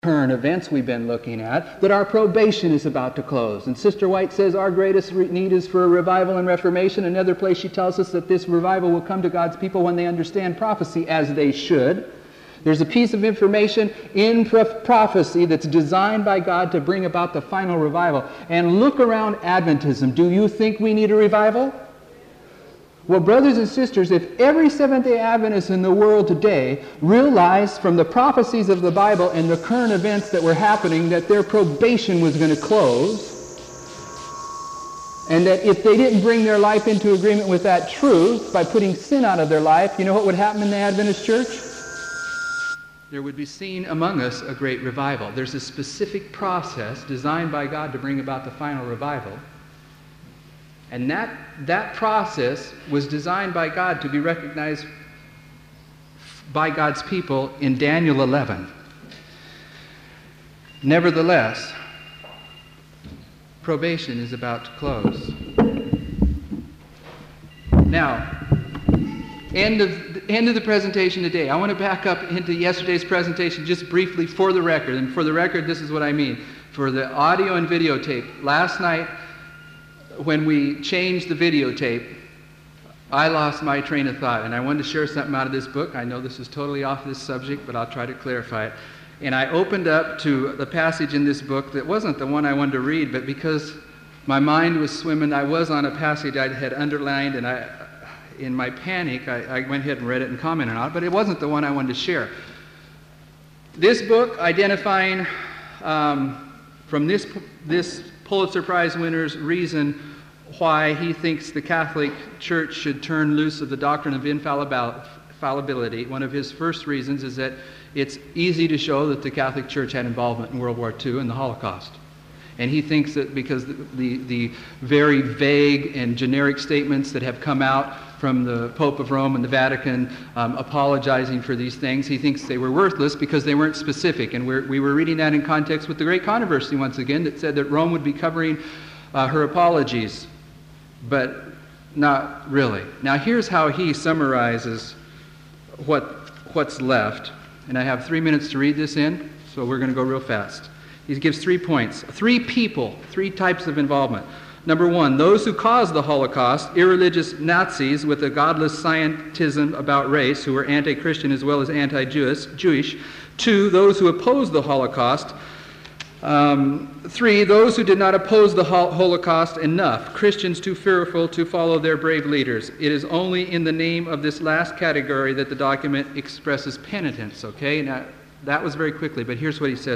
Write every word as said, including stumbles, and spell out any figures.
current events we've been looking at, that our probation is about to close. And Sister White says our greatest re- need is for a revival and reformation. Another place she tells us that this revival will come to God's people when they understand prophecy as they should. There's a piece of information in prof- prophecy that's designed by God to bring about the final revival. And look around Adventism. Do you think we need a revival? Well, brothers and sisters, if every Seventh-day Adventist in the world today realized from the prophecies of the Bible and the current events that were happening that their probation was going to close, and that if they didn't bring their life into agreement with that truth by putting sin out of their life, you know what would happen in the Adventist church? There would be seen among us a great revival. There's a specific process designed by God to bring about the final revival. And that, that process was designed by God to be recognized by God's people in Daniel eleven. Nevertheless, probation is about to close. Now, end of, end of the presentation today. I want to back up into yesterday's presentation just briefly for the record. And for the record, this is what I mean. For the audio and videotape, last night, when we changed the videotape, I lost my train of thought, and I wanted to share something out of this book. I know this is totally off this subject, but I'll try to clarify it. And I opened up to the passage in this book that wasn't the one I wanted to read, but because my mind was swimming, I was on a passage I had underlined, and I, in my panic, I, I went ahead and read it and commented on it, but it wasn't the one I wanted to share. This book, identifying um, from this, this Pulitzer Prize winner's reason why he thinks the Catholic Church should turn loose of the doctrine of infallibility. One of his first reasons is that it's easy to show that the Catholic Church had involvement in World War Two and the Holocaust. And he thinks that because the, the, the very vague and generic statements that have come out from the Pope of Rome and the Vatican um, apologizing for these things, he thinks they were worthless because they weren't specific. And we're, we were reading that in context with the Great Controversy once again that said that Rome would be covering uh, her apologies, but not really. Now here's how he summarizes what what's left. And I have three minutes to read this in, so we're going to go real fast. He gives three points. Three people, three types of involvement. Number one, those who caused the Holocaust, irreligious Nazis with a godless scientism about race who were anti-Christian as well as anti-Jewish. Jewish. Two, those who opposed the Holocaust. Um, three, those who did not oppose the Holocaust enough, Christians too fearful to follow their brave leaders. It is only in the name of this last category that the document expresses penitence, okay? Now, that was very quickly, but here's what he says.